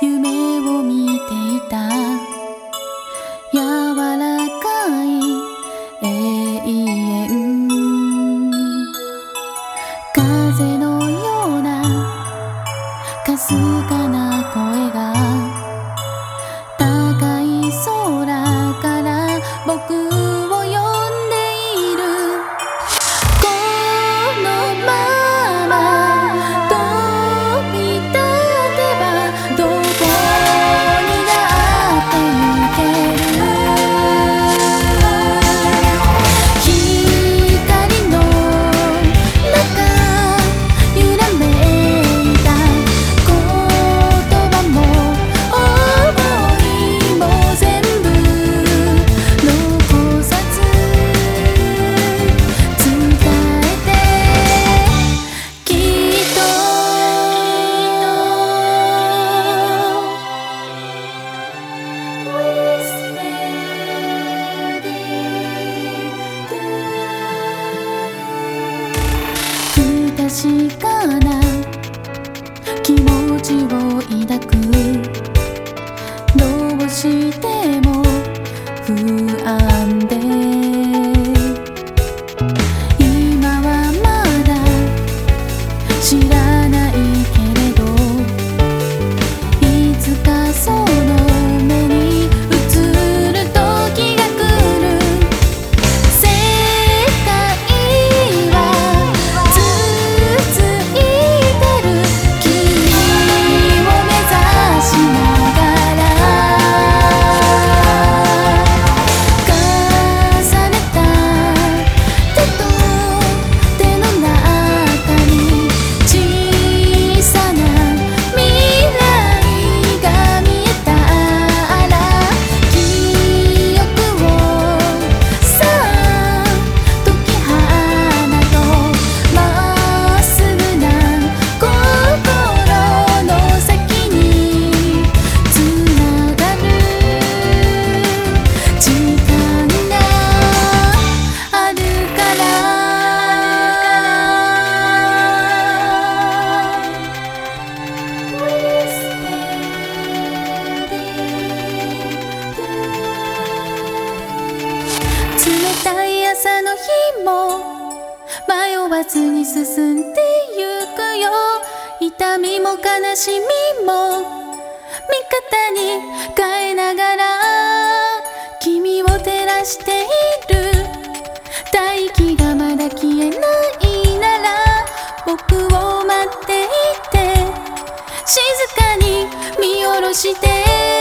夢を見ていた柔らかい永遠、風のようなかすかな声が高い空から僕を呼んでいる。このまま飛び立てばどこにだって行ける。光の中揺らめいた言葉も想いも全部残さず伝えて、きっと不確かな気持ちを抱く。どうしても不安で今はまだ知らないけれど、いつかその目に映る時が来る。世界は続いてる。君を目指しながら重ねた手と手の中に小さな未来が見えたら、記憶をさあ解き放とう。まっすぐな心の先につながる時間があるから。冷たい朝の日も迷わずに進んでゆくよ。痛みも悲しみも味方に変えながら君を照らしている。大気がまだ消えないなら僕を待っていて、静かに見下ろして